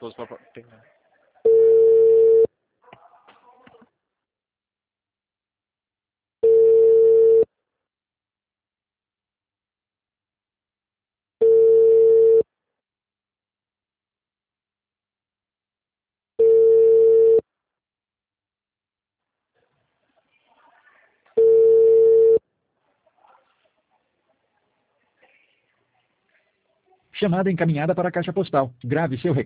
esposo para pegar. Chamada encaminhada para a caixa postal. Grave seu recado.